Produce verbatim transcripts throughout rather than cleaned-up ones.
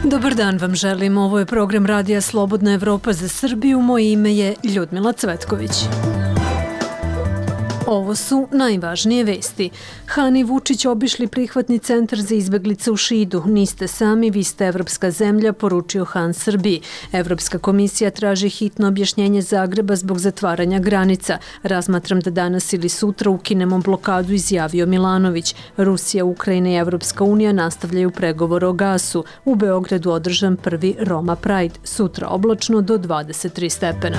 Dobar dan vam želim, ovo je program Radija Slobodna Evropa za Srbiju, moje ime je Ljudmila Cvetković. Ovo su najvažnije vesti. Han i Vučić obišli prihvatni centar za izbeglice u Šidu. Niste sami, vi ste evropska zemlja, poručio Han Srbiji. Evropska komisija traži hitno objašnjenje Zagreba zbog zatvaranja granica. Razmatram da danas ili sutra ukinemo blokadu, izjavio Milanović. Rusija, Ukrajina i Evropska unija nastavljaju pregovor o gasu. U Beogradu održan prvi Roma Pride. Sutra oblačno do dvadeset tri stepena.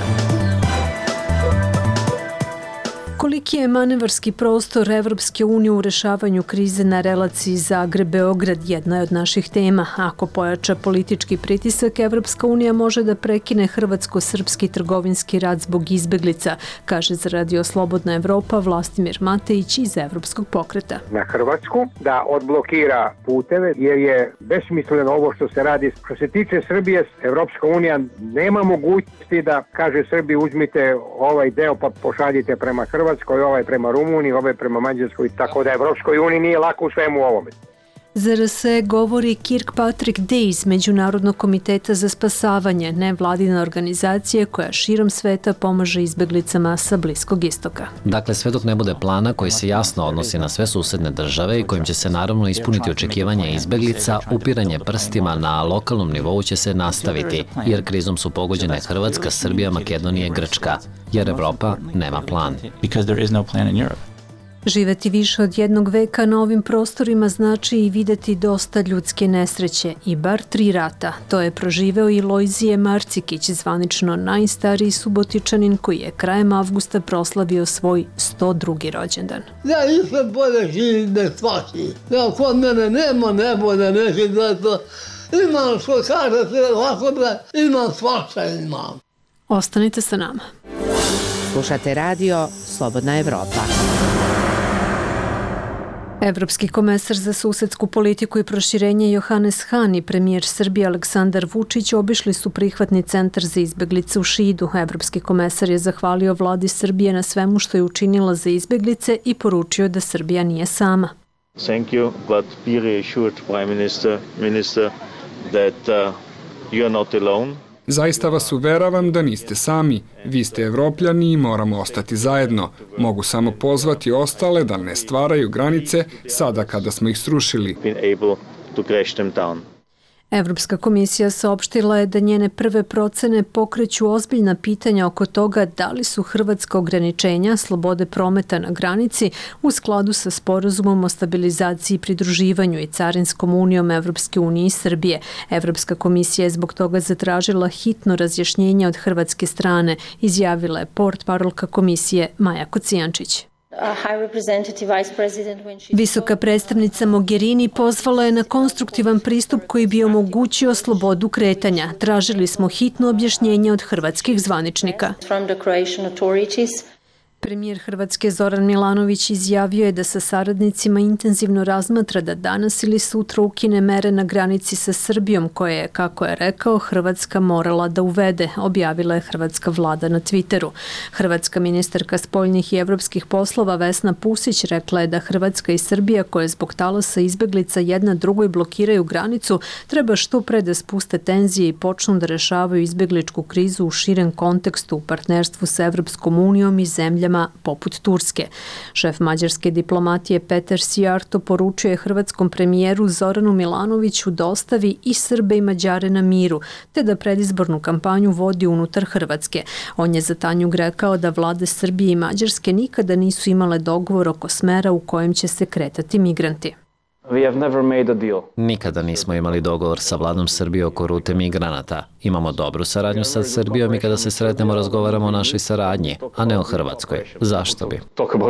Koliki je manevarski prostor Evropske unije u rešavanju krize na relaciji Zagreb-Beograd jedna je od naših tema. Ako pojača politički pritisak, Evropska unija može da prekine hrvatsko-srpski trgovinski rat zbog izbeglica, kaže za Radio Slobodna Evropa Vlastimir Matejić iz Evropskog pokreta. Na Hrvatsku da odblokira puteve jer je besmisleno ovo što se radi. Što se tiče Srbije, Evropska unija nema mogućnosti da kaže Srbiji uzmite ovaj deo pa pošaljite prema Hrvatskoj, ovaj prema Rumuniji, ovaj prema Mađarskoj, tako da Evropskoj uniji nije lako u svemu ovome. Za R S govori Kirkpatrick Day iz Međunarodnog komiteta za spasavanje, nevladina organizacija koja širom sveta pomaže izbeglicama sa Bliskog istoka. Dakle, sve dok ne bude plana koji se jasno odnosi na sve susedne države i kojim će se naravno ispuniti očekivanja izbeglica, upiranje prstima na lokalnom nivou će se nastaviti, jer krizom su pogođene Hrvatska, Srbija, Makedonija i Grčka, jer Evropa nema plan. Živeti više od jednog veka na ovim prostorima znači i videti dosta ljudske nesreće i bar tri rata. To je proživeo i Lojzije Marcikić, zvanično najstariji Subotičanin koji je krajem avgusta proslavio svoj sto drugi rođendan. Ja nisam bolje živim da svaki. Ja kod mene nema nebolje, neće da to. Imam što kažete, ovako da imam svašta imam. Ostanite sa nama. Slušate radio Slobodna Evropa. Evropski komesar za susedsku politiku i proširenje Johannes Hahn i premijer Srbije Aleksandar Vučić obišli su prihvatni centar za izbeglice u Šidu. Evropski komesar je zahvalio vladi Srbije na svemu što je učinila za izbeglice i poručio da Srbija nije sama. Thank you, but be reassured, Prime Minister, Minister, that uh, you are not alone. Zaista vas uveravam da niste sami. Vi ste Evropljani i moramo ostati zajedno. Mogu samo pozvati ostale da ne stvaraju granice sada kada smo ih srušili. Evropska komisija saopštila je da njene prve procene pokreću ozbiljna pitanja oko toga da li su hrvatska ograničenja slobode prometa na granici u skladu sa sporazumom o stabilizaciji i pridruživanju i carinskom unijom Evropske unije i Srbije. Evropska komisija je zbog toga zatražila hitno razjašnjenje od hrvatske strane, izjavila je portparolka komisije Maja Kocijančić. Visoka predstavnica Mogherini pozvala je na konstruktivan pristup koji bi omogućio slobodu kretanja. Tražili smo hitno objašnjenje od hrvatskih zvaničnika. Premijer Hrvatske Zoran Milanović izjavio je da sa saradnicima intenzivno razmatra da danas ili sutra ukine mere na granici sa Srbijom koje je, kako je rekao, Hrvatska morala da uvede, objavila je hrvatska vlada na Twitteru. Hrvatska ministarka spoljnih i evropskih poslova Vesna Pusić rekla je da Hrvatska i Srbija koje zbog talasa izbeglica jedna drugoj blokiraju granicu treba što pre da spuste tenzije i počnu da rešavaju izbegličku krizu u širem kontekstu u partnerstvu sa Evropskom unijom i zemljama poput Turske. Šef mađarske diplomatije Peter Sijarto poručuje hrvatskom premijeru Zoranu Milanoviću da ostavi i Srbe i Mađare na miru, te da predizbornu kampanju vodi unutar Hrvatske. On je za Tanjug rekao da vlade Srbije i Mađarske nikada nisu imale dogovor oko smera u kojem će se kretati migranti. Nikada nismo imali dogovor sa vladom Srbije oko rute migranata. Imamo dobru saradnju sa Srbijom i kada se sretnemo razgovaramo o našoj saradnji, a ne o Hrvatskoj. Zašto bi?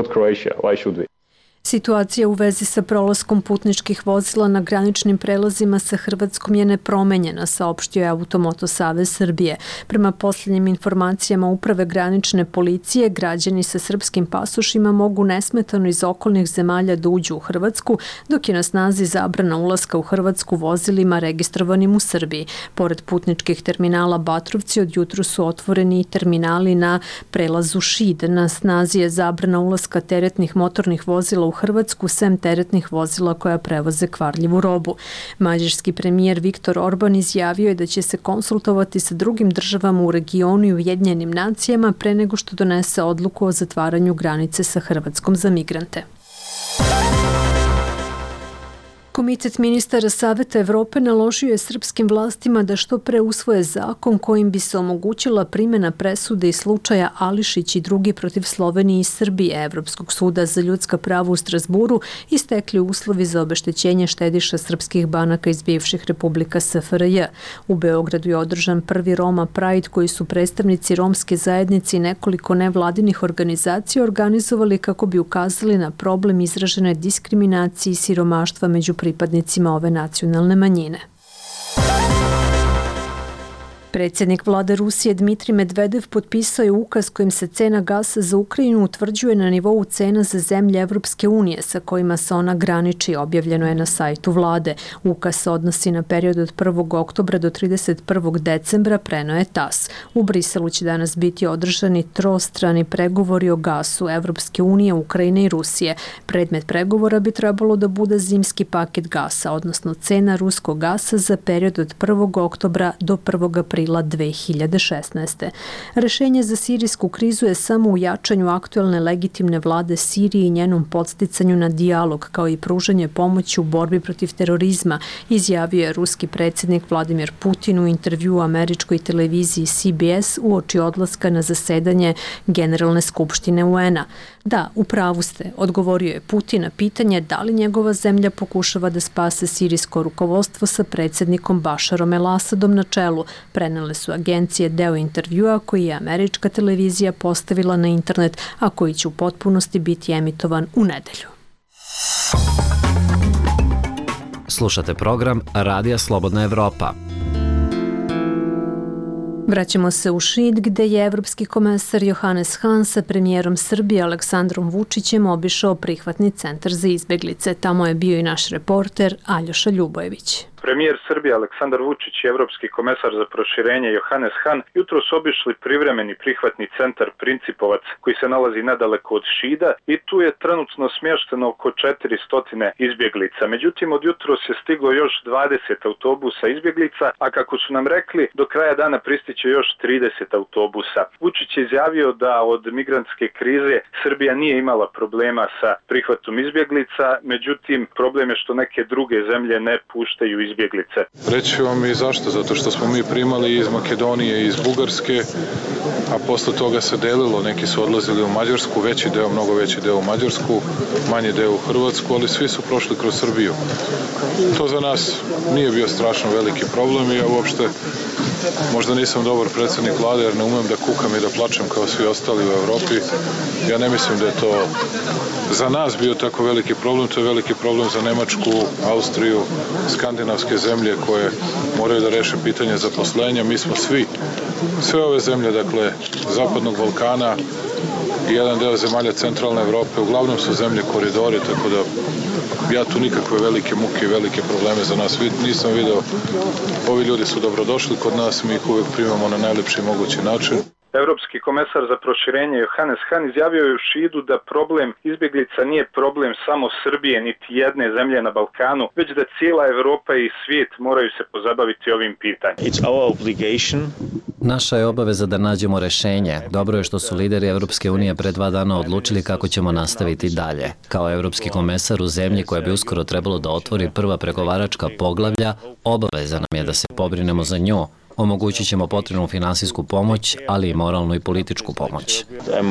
Situacija u vezi sa prolaskom putničkih vozila na graničnim prelazima sa Hrvatskom je nepromenjena, saopštio je Automoto Savez Srbije. Prema posljednjim informacijama Uprave granične policije, građani sa srpskim pasošima mogu nesmetano iz okolnih zemalja da uđu u Hrvatsku, dok je na snazi zabrana ulaska u Hrvatsku vozilima registrovanim u Srbiji. Pored putničkih terminala Batrovci, od jutru su otvoreni i terminali na prelazu Šid. Na snazi je zabrana ulaska teretnih motornih vozila u u Hrvatsku sem teretnih vozila koja prevoze kvarljivu robu. Mađarski premijer Viktor Orban izjavio je da će se konsultovati sa drugim državama u regionu i Ujedinjenim nacijama pre nego što donese odluku o zatvaranju granice sa Hrvatskom za migrante. Komitet ministara Saveta Evrope naložio je srpskim vlastima da što pre usvoje zakon kojim bi se omogućila primjena presude i slučaja Ališić i drugi protiv Slovenije i Srbije Evropskog suda za ljudska prava u Strasburu i stekli uslovi za obeštećenje štediša srpskih banaka iz bivših republika S F R J. U Beogradu je održan prvi Roma Pride koji su predstavnici romske zajednice i nekoliko nevladinih organizacija organizovali kako bi ukazali na problem izražene diskriminacije i siromaštva među pripadnicima ove nacionalne manjine. Predsjednik vlade Rusije Dmitrij Medvedev potpisao je ukaz kojim se cena gasa za Ukrajinu utvrđuje na nivou cena za zemlje Evropske unije sa kojima se ona graniči, objavljeno je na sajtu vlade. Ukaz se odnosi na period od prvog oktobra do trideset prvog decembra, preneo je T A S. U Briselu će danas biti održani trostrani pregovori o gasu Evropske unije, Ukrajine i Rusije. Predmet pregovora bi trebalo da bude zimski paket gasa, odnosno cena ruskog gasa za period od prvog oktobra do prvog aprila dve hiljade šesnaeste. Rešenje za sirijsku krizu je samo u jačanju aktuelne legitimne vlade Sirije i njenom podsticanju na dijalog, kao i pružanje pomoći u borbi protiv terorizma, izjavio je ruski predsjednik Vladimir Putin u intervjuu američkoj televiziji C B S uoči odlaska na zasedanje Generalne skupštine U N-a. Da, u pravu ste, odgovorio je Putin na pitanje da li njegova zemlja pokušava da spase sirijsko rukovodstvo sa predsjednikom Bašarom el-Asadom na čelu. Prenele su agencije deo intervjua koji je američka televizija postavila na internet, a koji će u potpunosti biti emitovan u nedelju. Slušate program Radija Slobodna Evropa. Vraćamo se u Šid, gde je evropski komesar Johannes Hahn sa premijerom Srbije Aleksandrom Vučićem obišao prihvatni centar za izbeglice. Tamo je bio i naš reporter Aljoša Ljubojević. Premijer Srbije Aleksandar Vučić i evropski komesar za proširenje Johannes Hahn jutros obišli privremeni prihvatni centar Principovac koji se nalazi nedaleko od Šida i tu je trenutno smješteno oko četiristo izbjeglica. Međutim, od jutros je stiglo još dvadeset autobusa izbjeglica, a kako su nam rekli, do kraja dana pristiće još trideset autobusa. Vučić je izjavio da od migrantske krize Srbija nije imala problema sa prihvatom izbjeglica, međutim, problem je što neke druge zemlje ne puštaju izbjeglice. Izbjeglice. Reći vam i zašto, zato što smo mi primali iz Makedonije i iz Bugarske, a posle toga se delilo, neki su odlazili u Mađarsku, veći deo, mnogo veći deo u Mađarsku, manji deo u Hrvatsku, ali svi su prošli kroz Srbiju. To za nas nije bio strašno veliki problem i ja uopšte možda nisam dobar predsjednik vlade jer ne umem da kukam i da plačem kao svi ostali u Evropi. Ja ne mislim da je to za nas bio tako veliki problem, to je veliki problem za Nemačku, Austriju, skandinavske zemlje koje moraju da reše pitanje zaposlenja. Mi smo svi, sve ove zemlje, dakle, Zapadnog Balkana i jedan deo zemalja centralne Evrope, uglavnom su zemlje koridori, tako da ja tu nikakve velike muke i velike probleme za nas nisam video. Ovi ljudi su dobrodošli kod nas, mi ih uvijek primamo na najlepši mogući način. Evropski komesar za proširenje Johannes Hahn izjavio je u Šidu da problem izbjeglica nije problem samo Srbije niti jedne zemlje na Balkanu, već da cijela Evropa i svijet moraju se pozabaviti ovim pitanjem. It's our obligation. Naša je obaveza da nađemo rešenje. Dobro je što su lideri Evropske unije pre dva dana odlučili kako ćemo nastaviti dalje. Kao evropski komesar u zemlji koja bi uskoro trebalo da otvori prva pregovaračka poglavlja, obaveza nam je da se pobrinemo za nju. Omogućit ćemo potrebnu finansijsku pomoć, ali i moralnu i političku pomoć.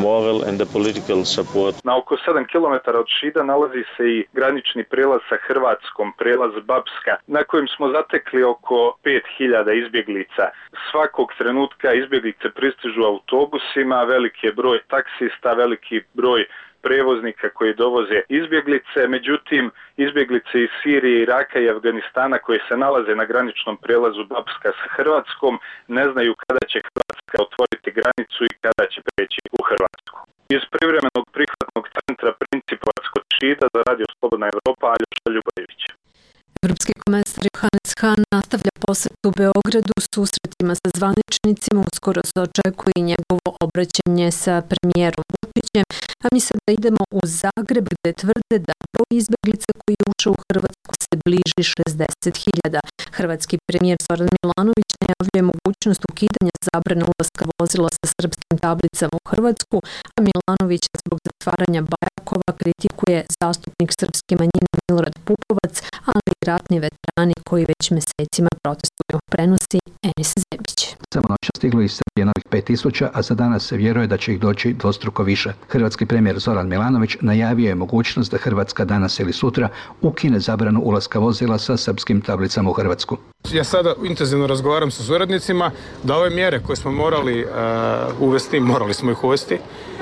Na oko sedam kilometara od Šida nalazi se i granični prelaz sa Hrvatskom, prelaz Bapska, na kojem smo zatekli oko pet hiljada izbjeglica. Svakog trenutka izbjeglice pristižu autobusima, veliki je broj taksista, veliki broj prevoznika koji dovoze izbjeglice, međutim izbjeglice iz Sirije, Iraka i Afganistana koje se nalaze na graničnom prelazu Bapska sa Hrvatskom ne znaju kada će Hrvatska otvoriti granicu i kada će preći u Hrvatsku. Iz privremenog prihvatnog centra Principovac kod Šida za Radio Slobodna Evropa, Aljoša Ljubojević. Evropski komesar Johannes Hahn nastavlja posetu u Beogradu susretima sa zvaničnicima. Uskoro se očekuje i njegovo obraćanje sa premijerom Vučićem. A mi sada idemo u Zagreb gde tvrde da broj izbeglica koji je ušao u Hrvatsku se bliži šezdeset hiljada. Hrvatski premijer Zoran Milanović najavljuje mogućnost ukidanja zabrane ulaska vozila sa srpskim tablicama u Hrvatsku, a Milanović zbog zatvaranja Bajakova kritikuje zastupnik srpske manjine Milorad Pupovac, ali i ratni veterani koji već mesecima protestuju. Prenosi Enis Zebić. Samo noć stiglo iz Srbije novih pet tisuća, a za danas se vjeruje da će ih doći dvostruko više. Hrvatski premijer Zoran Milanović najavio je mogućnost da Hrvatska danas ili sutra ukine zabranu ulaska vozila sa srpskim tablicama u Hrvatsku. Ja sada intenzivno razgovaram sa suradnicima da ove mjere koje smo morali uh, uvesti, morali smo ih uvesti,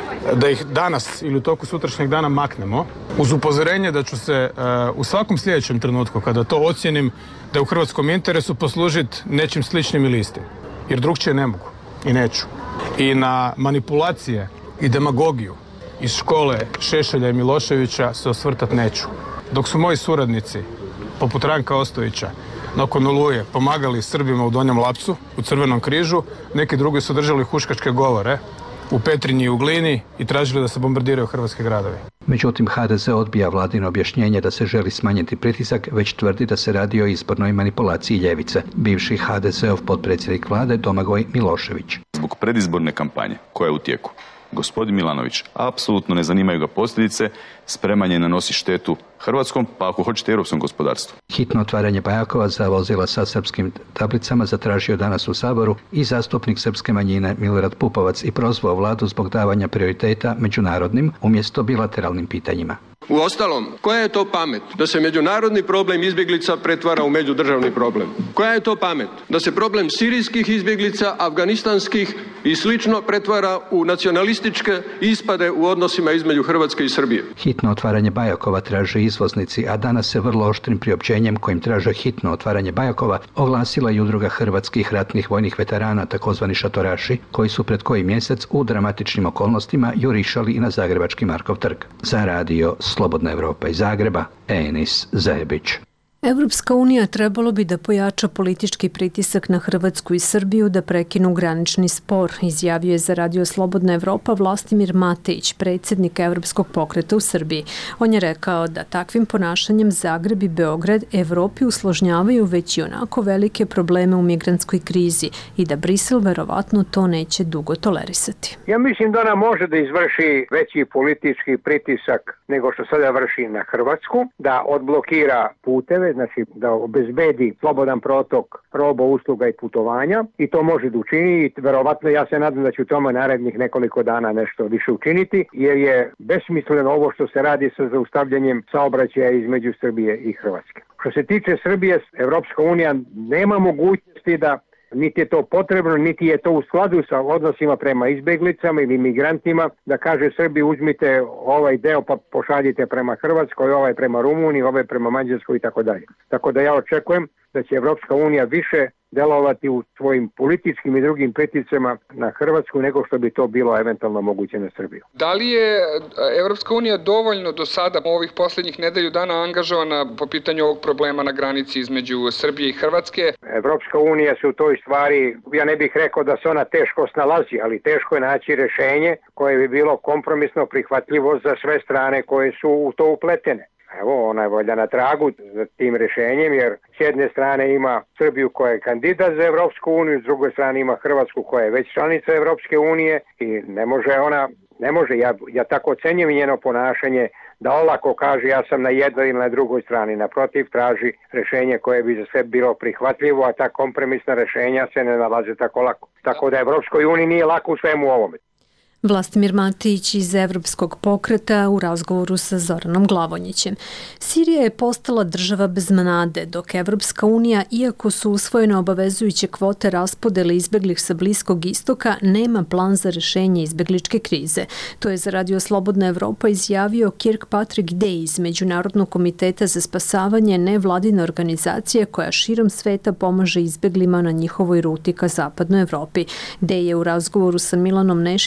da ih danas ili u toku sutrašnjeg dana maknemo, uz upozorenje da ću se uh, u svakom sljedećem trenutku, kada to ocijenim da je u hrvatskom interesu, poslužiti nečim sličnim ili istim. Jer drugčije ne mogu i neću. I na manipulacije i demagogiju iz škole Šešelja i Miloševića se osvrtat neću. Dok su moji suradnici, poput Ranka Ostojića, nakon Oluje pomagali Srbima u Donjem Lapcu, u Crvenom križu, neki drugi su držali huškačke govore u Petrinji i u Glini i tražili da se bombardiraju hrvatski gradovi. Međutim, ha de ze odbija vladino objašnjenje da se želi smanjiti pritisak, već tvrdi da se radi o izbornoj manipulaciji ljevice. Bivši ha de zeov potpredsjednik vlade Domagoj Milošević. Zbog predizborne kampanje koja je u tijeku, gospodin Milanović apsolutno ne zanimaju ga posljedice, spreman je nanosi štetu hrvatskom, pa ako hoćete europskom gospodarstvu. Hitno otvaranje Bajakova za vozila sa srpskim tablicama zatražio danas u Saboru i zastupnik srpske manjine Milorad Pupovac i prozvao vladu zbog davanja prioriteta međunarodnim umjesto bilateralnim pitanjima. Uostalom, koja je to pamet da se međunarodni problem izbjeglica pretvara u međudržavni problem? Koja je to pamet da se problem sirijskih izbjeglica, afganistanskih i slično pretvara u nacionalističke ispade u odnosima između Hrvatske i Srbije? Hitno otvaranje Bajakova traže izvoznici, a danas se vrlo oštrim priopćenjem kojim traže hitno otvaranje Bajakova oglasila i udruga hrvatskih ratnih vojnih veterana, takozvani šatoraši, koji su pred koji mjesec u dramatičnim okolnostima jurišali i na zagrebački Markov trg. Za radio Slobodna Evropa iz Zagreba, Enis Zebić. Evropska unija trebalo bi da pojača politički pritisak na Hrvatsku i Srbiju da prekinu granični spor, izjavio je za radio Slobodna Evropa Vlastimir Matejić, predsjednik Evropskog pokreta u Srbiji. On je rekao da takvim ponašanjem Zagreb i Beograd Evropi usložnjavaju već i onako velike probleme u migrantskoj krizi i da Brisel verovatno to neće dugo tolerisati. Ja mislim da ona može da izvrši veći politički pritisak nego što sada vrši na Hrvatsku, da odblokira puteve, znači da obezbedi slobodan protok roba, usluga i putovanja i to može da učini i verovatno ja se nadam da će u tome narednih nekoliko dana nešto više učiniti jer je besmisleno ovo što se radi sa zaustavljanjem saobraćaja između Srbije i Hrvatske. Što se tiče Srbije, Evropska unija nema mogućnosti da niti je to potrebno, niti je to u skladu sa odnosima prema izbeglicama ili migrantima, da kaže Srbiji uzmite ovaj deo pa pošaljite prema Hrvatskoj, ovaj prema Rumuniji, ovaj prema Mađarskoj i tako dalje. Tako da ja očekujem da će Evropska unija više delovati u svojim političkim i drugim pritiscima na Hrvatsku nego što bi to bilo eventualno moguće na Srbiju. Da li je Evropska unija dovoljno do sada ovih posljednjih nedelju dana angažovana po pitanju ovog problema na granici između Srbije i Hrvatske? Evropska unija se u toj stvari, ja ne bih rekao da se ona teško snalazi, ali teško je naći rješenje koje bi bilo kompromisno prihvatljivo za sve strane koje su u to upletene. Evo, ona je valjda na tragu za tim rješenjem, jer s jedne strane ima Srbiju koja je kandidat za Evropsku uniju, s druge strane ima Hrvatsku koja je već članica Evropske unije i ne može ona, ne može, ja, ja tako ocenjujem njeno ponašanje da olako kaže ja sam na jednoj ili na drugoj strani, naprotiv traži rješenje koje bi za sve bilo prihvatljivo, a ta kompromisna rješenja se ne nalaze tako lako. Tako da Evropskoj uniji nije lako u svemu ovome. Vlastimir Matić iz Evropskog pokreta u razgovoru sa Zoranom Glavonjićem. Sirija je postala država bez nade, dok Evropska unija, iako su usvojene obavezujuće kvote raspodele izbeglih sa Bliskog istoka, nema plan za rješenje izbegličke krize. To je za radio Slobodna Evropa izjavio Kirkpatrick Day iz Međunarodnog komiteta za spasavanje, nevladine organizacije koja širom sveta pomaže izbeglima na njihovoj ruti ka zapadnoj Evropi. Day je u razgovoru sa Milanom Nešićem kritikovao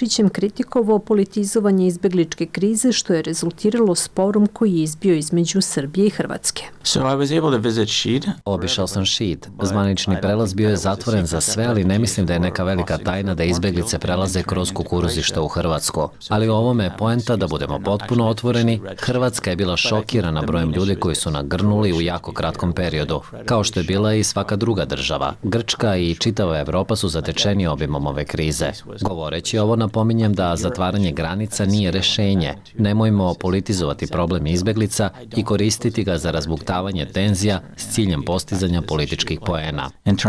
kritikovao politizovanje izbegličke krize što je rezultiralo sporom koji je izbio između Srbije i Hrvatske. Obišao sam Šid. Zvanični prelaz bio je zatvoren za sve, ali ne mislim da je neka velika tajna da izbeglice prelaze kroz kukuruzišta u Hrvatsku. Ali u ovome je poenta da budemo potpuno otvoreni. Hrvatska je bila šokirana brojem ljudi koji su nagrnuli u jako kratkom periodu, kao što je bila i svaka druga država. Grčka i čitava Evropa su zatečeni obimom ove krize. Govoreći ovo, napominjem da zatvaranje granica nije rešenje. Nemojmo politizovati problem izbeglica i koristiti ga za razbuktavanje tenzija s ciljem postizanja političkih poena.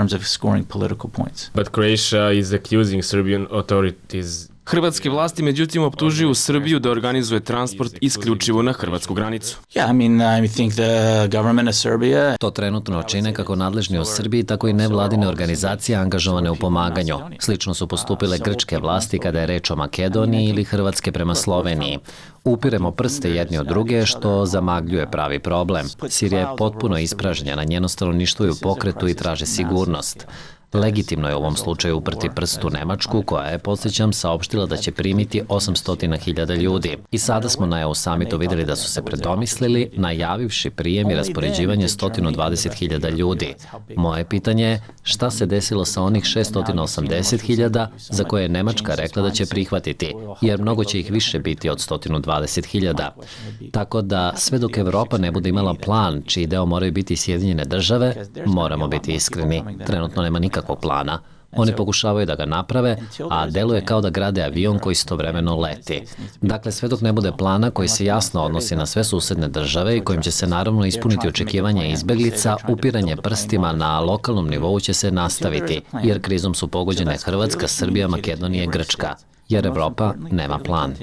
But Croatia is accusing Serbian authorities. Hrvatske vlasti međutim optužuju Srbiju da organizuje transport isključivo na hrvatsku granicu. To trenutno čine kako nadležni u Srbiji, tako i nevladine organizacije angažovane u pomaganju. Slično su postupile grčke vlasti kada je reč o Makedoniji ili Hrvatske prema Sloveniji. Upiremo prste jedni od druge, što zamagljuje pravi problem. Sirija je potpuno ispražnjena, njeno stanovništvo je u pokretu i traže sigurnost. Legitimno je u ovom slučaju uprti prst u Nemačku, koja je, podsjećam, saopštila da će primiti osamsto hiljada ljudi. I sada smo na E U samitu vidjeli da su se predomislili, najavivši prijem i raspoređivanje sto dvadeset hiljada ljudi. Moje pitanje je šta se desilo sa onih šesto osamdeset hiljada za koje je Nemačka rekla da će prihvatiti, jer mnogo će ih više biti od sto dvadeset hiljada. Tako da sve dok Evropa ne bude imala plan čiji deo moraju biti Sjedinjene države, moramo biti iskreni. Trenutno nema nikakvog plana. Oni pokušavaju da ga naprave, a deluje kao da grade avion koji istovremeno leti. Dakle, sve dok ne bude plana koji se jasno odnosi na sve susedne države i kojim će se naravno ispuniti očekivanja izbeglica, upiranje prstima na lokalnom nivou će se nastaviti, jer krizom su pogođene Hrvatska, Srbija, Makedonija i Grčka. Jer Evropa nema plan.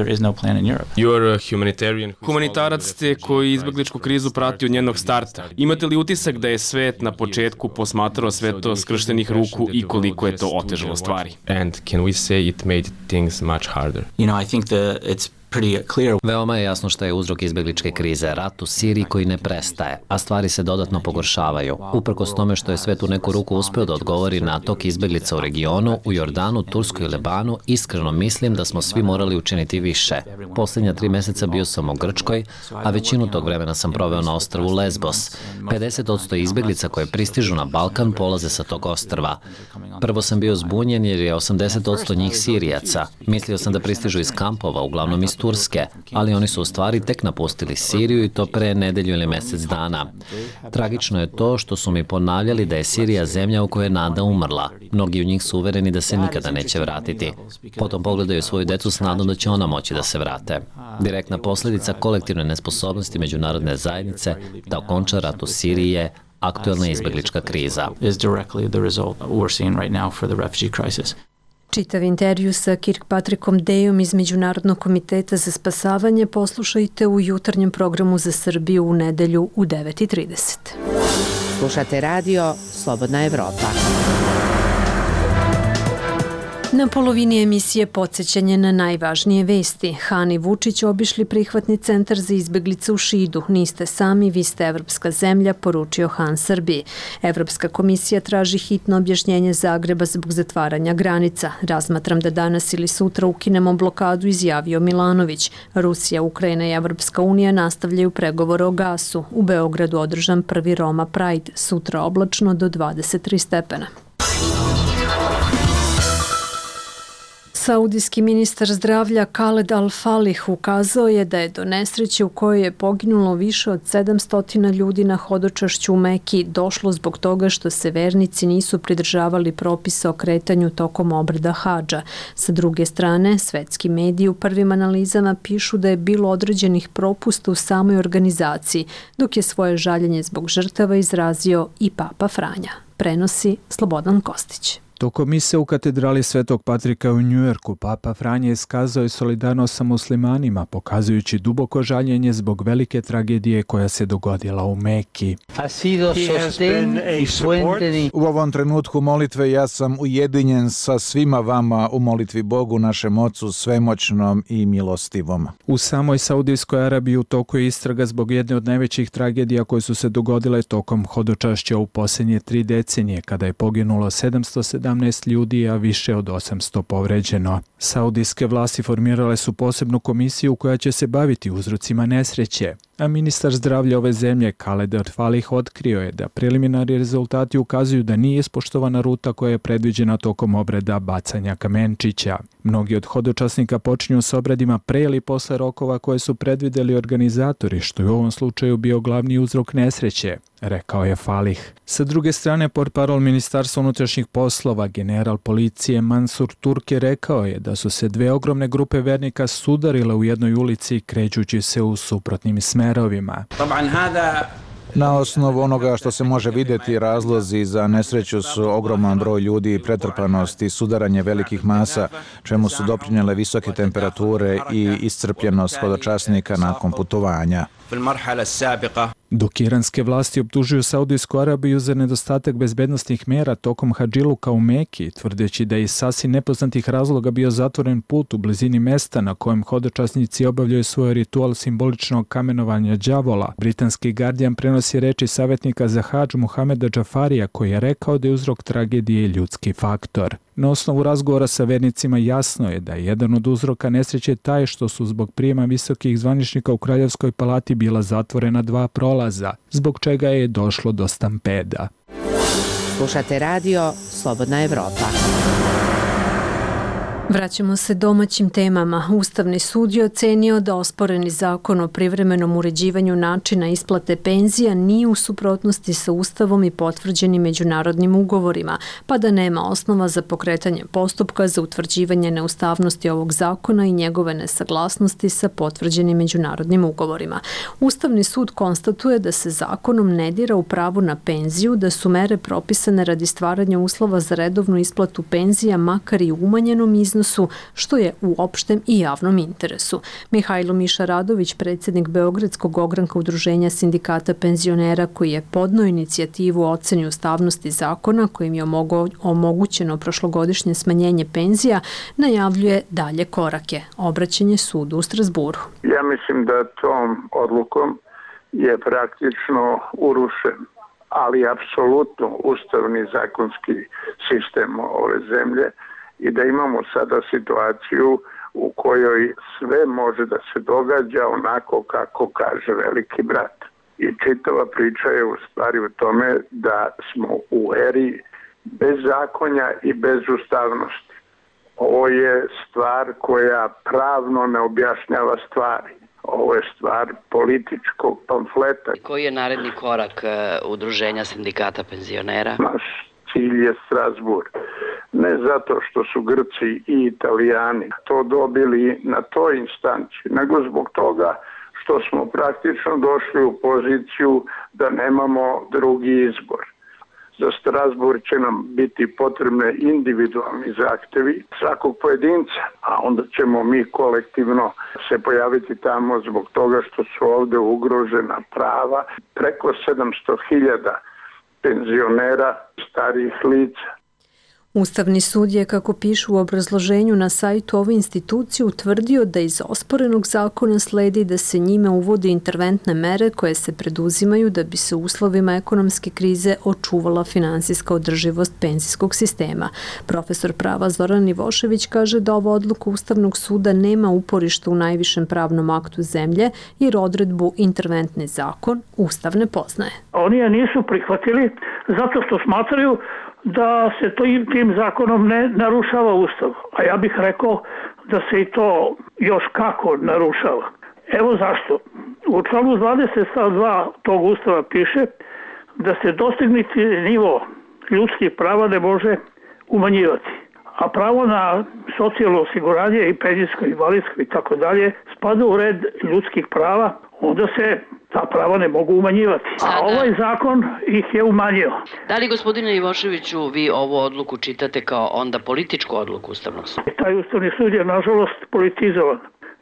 Humanitarac ste koji izbegličku krizu prati od njenog starta. Imate li utisak da je svet na početku posmatrao sve to skrštenih ruku i koliko je to otežalo stvari? And can we say it made things much harder? You know, I think that it's Veoma je jasno šta je uzrok izbegličke krize, rat u Siriji koji ne prestaje, a stvari se dodatno pogoršavaju. Uprkos tome što je svet u neku ruku uspeo da odgovori na tok izbeglica u regionu, u Jordanu, Turskoj i Lebanu, iskreno mislim da smo svi morali učiniti više. Posljednja tri meseca bio sam u Grčkoj, a većinu tog vremena sam proveo na ostrvu Lesbos. pedeset posto izbeglica koje pristižu na Balkan polaze sa tog ostrva. Prvo sam bio zbunjen jer je osamdeset posto njih Sirijaca. Mislio sam da pristižu iz kampova, uglavnom iz Turske, ali oni su u stvari tek napustili Siriju i to pre nedelju ili mjesec dana. Tragično je to što su mi ponavljali da je Sirija zemlja u kojoj je nada umrla. Mnogi od njih su uvereni da se nikada neće vratiti. Potom pogledaju svoju decu s nadom da će ona moći da se vrate. Direktna posljedica kolektivne nesposobnosti međunarodne zajednice da okonča rat u Siriji je aktuelna izbeglička kriza. Čitav intervju sa Kirkpatrickom Dejom iz Međunarodnog komiteta za spasavanje poslušajte u jutarnjem programu za Srbiju u nedelju u devet i trideset. Slušate radio Slobodna Evropa. Na polovini emisije podsjećanje na najvažnije vesti. Han i Vučić obišli prihvatni centar za izbeglice u Šidu. Niste sami, vi ste evropska zemlja, poručio Han Srbiji. Evropska komisija traži hitno objašnjenje Zagreba zbog zatvaranja granica. Razmatram da danas ili sutra ukinemo blokadu, izjavio Milanović. Rusija, Ukrajina i Evropska unija nastavljaju pregovore o gasu. U Beogradu održan prvi Roma Pride. Sutra oblačno do dvadeset tri stepena. Saudijski ministar zdravlja Khaled Al-Falih ukazao je da je do nesreće u kojoj je poginulo više od sedamsto ljudi na hodočašću u Meki došlo zbog toga što se vernici nisu pridržavali propisa o kretanju tokom obreda hadža. Sa druge strane, svetski mediji u prvim analizama pišu da je bilo određenih propusta u samoj organizaciji, dok je svoje žaljenje zbog žrtava izrazio i Papa Franja. Prenosi Slobodan Kostić. Tokom mise u katedrali Svetog Patrika u Njujorku, Papa Franje iskazao je solidarnost sa muslimanima, pokazujući duboko žaljenje zbog velike tragedije koja se dogodila u Meki. U ovom trenutku molitve ja sam ujedinjen sa svima vama u molitvi Bogu, našem Ocu, svemoćnom i milostivom. U samoj Saudijskoj Arabiji u toku je istraga zbog jedne od najvećih tragedija koje su se dogodile tokom hodočašća u posljednje tri decenije, kada je poginulo sedamsto sedamdeset sedamnaest ljudi, a više od osamsto povređeno. Saudijske vlasti formirale su posebnu komisiju koja će se baviti uzrocima nesreće, a ministar zdravlja ove zemlje Khaled Al-Falih otkrio je da preliminarni rezultati ukazuju da nije ispoštovana ruta koja je predviđena tokom obreda bacanja kamenčića. Mnogi od hodočasnika počinju s obredima pre ili posle rokova koje su predvideli organizatori, što je u ovom slučaju bio glavni uzrok nesreće, rekao je Falih. Sa druge strane, portparol Ministarstva unutrašnjih poslova, general policije Mansur Turki rekao je da su se dve ogromne grupe vernika sudarile u jednoj ulici krećući se u suprotnim smerovima. Na osnovu onoga što se može vidjeti, razlozi za nesreću su ogroman broj ljudi i pretrpanost i sudaranje velikih masa, čemu su doprinjele visoke temperature i iscrpljenost hodočasnika nakon putovanja. Dok iranske vlasti optužuju Saudijsku Arabiju za nedostatak bezbednostnih mera tokom hadžiluka u Meki, tvrdeći da je iz sasvim nepoznatih razloga bio zatvoren put u blizini mesta na kojem hodočasnici obavljaju svoj ritual simboličnog kamenovanja đavola, britanski Guardian prenosi reči savjetnika za hadž Muhameda Džafarija, koji je rekao da je uzrok tragedije ljudski faktor. Na osnovu razgovora sa vernicima jasno je da je jedan od uzroka nesreće taj što su zbog prijema visokih zvaničnika u Kraljevskoj palati bila zatvorena dva prolaza, zbog čega je došlo do stampeda. Slušate radio Slobodna Evropa. Vraćamo se domaćim temama. Ustavni sud je ocenio da osporeni zakon o privremenom uređivanju načina isplate penzija nije u suprotnosti sa Ustavom i potvrđenim međunarodnim ugovorima, pa da nema osnova za pokretanje postupka za utvrđivanje neustavnosti ovog zakona i njegove nesaglasnosti sa potvrđenim međunarodnim ugovorima. Ustavni sud konstatuje da se zakonom ne dira u pravo na penziju, da su mere propisane radi stvaranja uslova za redovnu isplatu penzija makar i umanjenom iznosu, što je u opštem i javnom interesu. Mihajlo Miša Radović, predsjednik Beogradskog ogranka Udruženja sindikata penzionera, koji je podneo inicijativu o oceni ustavnosti zakona kojim je omogućeno prošlogodišnje smanjenje penzija, najavljuje dalje korake. Obraćanje sudu u Strasburu. Ja mislim da tom odlukom je praktično urušen, ali apsolutno ustavni zakonski sistem ove zemlje, i da imamo sada situaciju u kojoj sve može da se događa onako kako kaže veliki brat. I čitava priča je u stvari u tome da smo u eri bezzakonja i bezustavnosti. Ovo je stvar koja pravno ne objašnjava stvari. Ovo je stvar političkog pamfleta. Koji je naredni korak Udruženja sindikata penzionera? Naš cilj je Strasbur. Ne zato što su Grci i Italijani to dobili na toj instanci, nego zbog toga što smo praktično došli u poziciju da nemamo drugi izbor. Za Strasbur će nam biti potrebne individualni zahtevi svakog pojedinca, a onda ćemo mi kolektivno se pojaviti tamo zbog toga što su ovde ugrožena prava preko sedamsto hiljada penzionera starijih lica. Ustavni sud je, kako pišu u obrazloženju na sajtu ove institucije, utvrdio da iz osporenog zakona sledi da se njime uvode interventne mere koje se preduzimaju da bi se u uslovima ekonomske krize očuvala finansijska održivost penzijskog sistema. Profesor prava Zoran Ivošević kaže da ova odluka Ustavnog suda nema uporišta u najvišem pravnom aktu zemlje, jer odredbu interventni zakon Ustav ne poznaje. Oni je nisu prihvatili zato što smatraju da se to tim zakonom ne narušava Ustav. A ja bih rekao da se i to još kako narušava. Evo zašto. U članu dvadeset stav dva tog Ustava piše da se dostignuti nivo ljudskih prava ne može umanjivati. A pravo na socijalno osiguranje i penzijsko, invalidsko i tako dalje spada u red ljudskih prava, onda se ta prava ne mogu umanjivati. A ovaj zakon ih je umanjio. Da li, gospodine Ivoševiću, vi ovu odluku čitate kao onda političku odluku Ustavnog suda? Taj Ustavni sud je, nažalost, politizovan.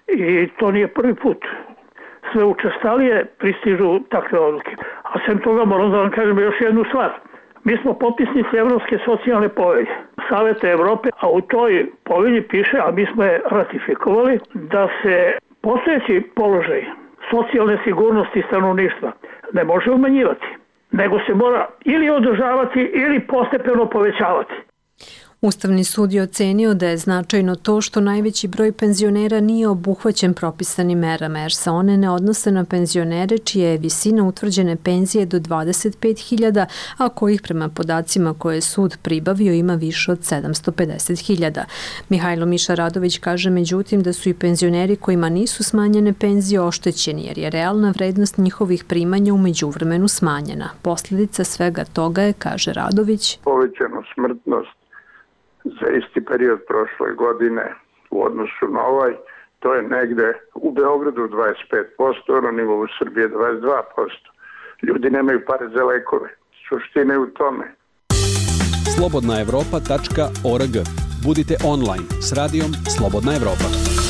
I to nije prvi put. Sve učestalije pristižu takve odluke. A sem toga moram da vam kažem još jednu stvar. Mi smo potpisnici Evropske socijalne povelje, Saveta Evrope, a u toj povelji piše, a mi smo je ratifikovali, da se postojeći položaj socijalne sigurnosti stanovništva ne može umanjivati, nego se mora ili održavati ili postepeno povećavati. Ustavni sud je ocenio da je značajno to što najveći broj penzionera nije obuhvaćen propisanim merama, jer se one ne odnose na penzionere čija je visina utvrđene penzije do dvadeset pet hiljada, a kojih prema podacima koje je sud pribavio ima više od sedamsto pedeset hiljada. Mihajlo Miša Radović kaže međutim da su i penzioneri kojima nisu smanjene penzije oštećeni, jer je realna vrednost njihovih primanja u međuvremenu smanjena. Posljedica svega toga je, kaže Radović, povećanu smrtnost za isti period prošle godine u odnosu na ovaj, to je negde u Beogradu dvadeset pet posto, na nivou Srbije dvadeset dva posto. Ljudi nemaju pare za lekove. Suština je u tome. slobodna evropa tačka org. Budite online s radijom Slobodna Evropa.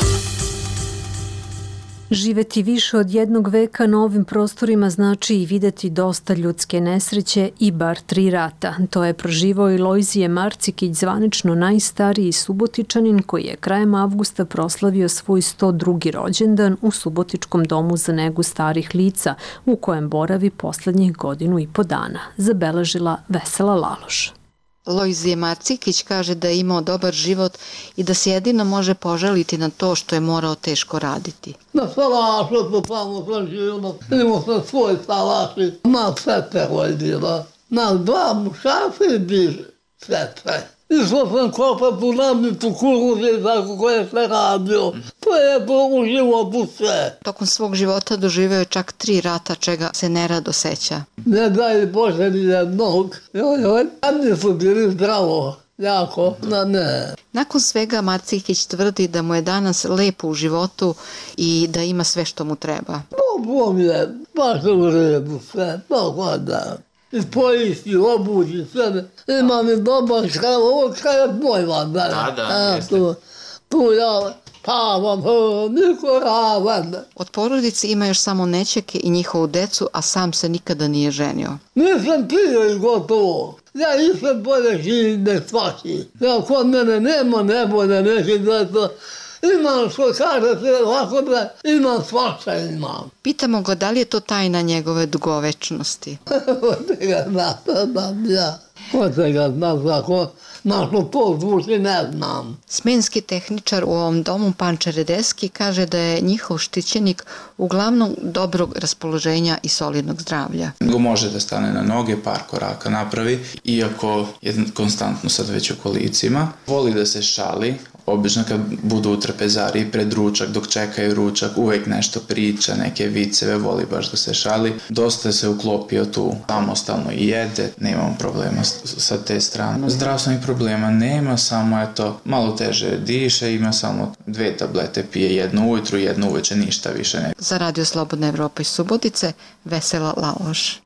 Živeti više od jednog veka na ovim prostorima znači i videti dosta ljudske nesreće i bar tri rata. To je proživao i Lojzije Marcikić, zvanično najstariji Subotičanin koji je krajem avgusta proslavio svoj sto drugi rođendan u Subotičkom domu za negu starih lica u kojem boravi poslednjih godinu i po dana, zabeležila Vesela Laloš. Lojzije Marcikić kaže da je imao dobar život i da se jedino može požaliti na to što je morao teško raditi. Na salašu to tamo sam živio, imao sam svoj salaši, na sete vojdila, na dva mušaca i biže sete. Išao sam kopat u namnicu kukuzi tako koje se radio. To je u životu sve. Tokom svog života doživeo je čak tri rata, čega se nerado seća. Ne daj Bože ni jednog. Joj, joj, oni su bili zdravo. Jako, na ne. Nakon svega Marcikić tvrdi da mu je danas lepo u životu i da ima sve što mu treba. Bog je, baš u redu sve, tako da. Ispojisti, obući, sve. Imam i dobar škaj, ovo škaj je moj van. Da, da, jeste. Tu, tu ja pavam, niko ravan. Od porodice ima još samo nećake i njihovu decu, a sam se nikada nije ženio. Nisam pio i gotovo. Ja nisam bolje živim ne svaki. Ja kod mene nema neboda, neće da to... Imam što kaže se ovako da imam svašta imam. Pitamo ga da li je to tajna njegove dugovečnosti. Od tega znam ja. Od tega znam kako našlo to zvuči ne znam. Smenski tehničar u ovom domu Panča Redeski kaže da je njihov štićenik uglavnom dobrog raspoloženja i solidnog zdravlja. Može da stane na noge, par koraka napravi, iako je konstantno sad već u kolicima. Voli da se šali, obično kad budu u trpezariji pred ručak, dok čekaju ručak, uvek nešto priča, neke viceve, voli baš da se šali. Dosta se uklopio tu, samostalno i jede, nemamo problema sa te strane. Zdravstvenih problema nema, samo eto, malo teže diše, ima samo dve tablete, pije jednu ujutru, jednu uveče, ništa više ne. Za Radio Slobodna Evropa iz Subotice, Vesela Laloš.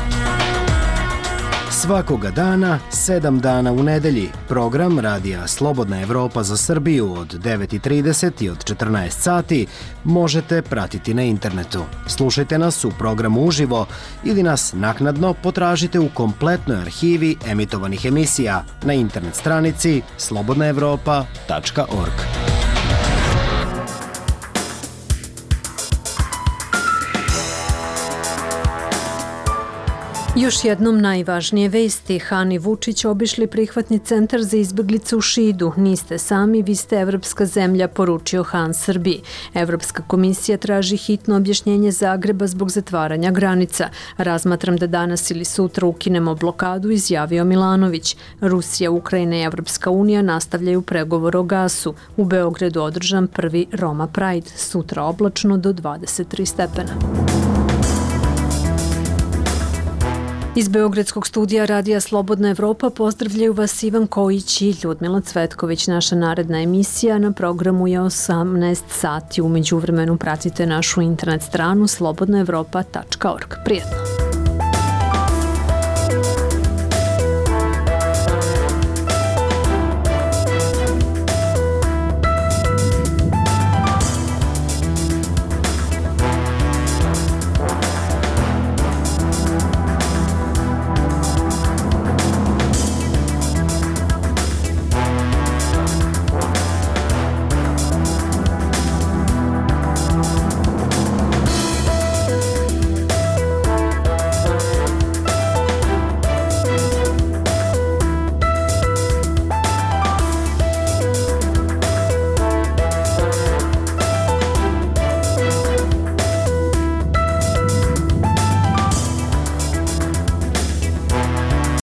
Svakoga dana, sedam dana u nedelji, program Radija Slobodna Evropa za Srbiju od devet i trideset i od četrnaest sati možete pratiti na internetu. Slušajte nas u programu uživo ili nas naknadno potražite u kompletnoj arhivi emitovanih emisija na internet stranici slobodna evropa tačka org. Još jednom najvažnije vesti. Han i Vučić obišli prihvatni centar za izbeglice u Šidu. Niste sami, vi ste evropska zemlja, poručio Han Srbiji. Evropska komisija traži hitno objašnjenje Zagreba zbog zatvaranja granica. Razmatram da danas ili sutra ukinemo blokadu, izjavio Milanović. Rusija, Ukrajina i Evropska unija nastavljaju pregovor o gasu. U Beogradu održan prvi Roma Pride. Sutra oblačno do dvadeset tri stepena. Iz Beogradskog studija Radija Slobodna Evropa pozdravljaju vas Ivan Kojić i Ljudmila Cvetković. Naša naredna emisija na programu je osamnaest sati. U međuvremenu pratite našu internet stranu slobodna evropa tačka org. Prijetno!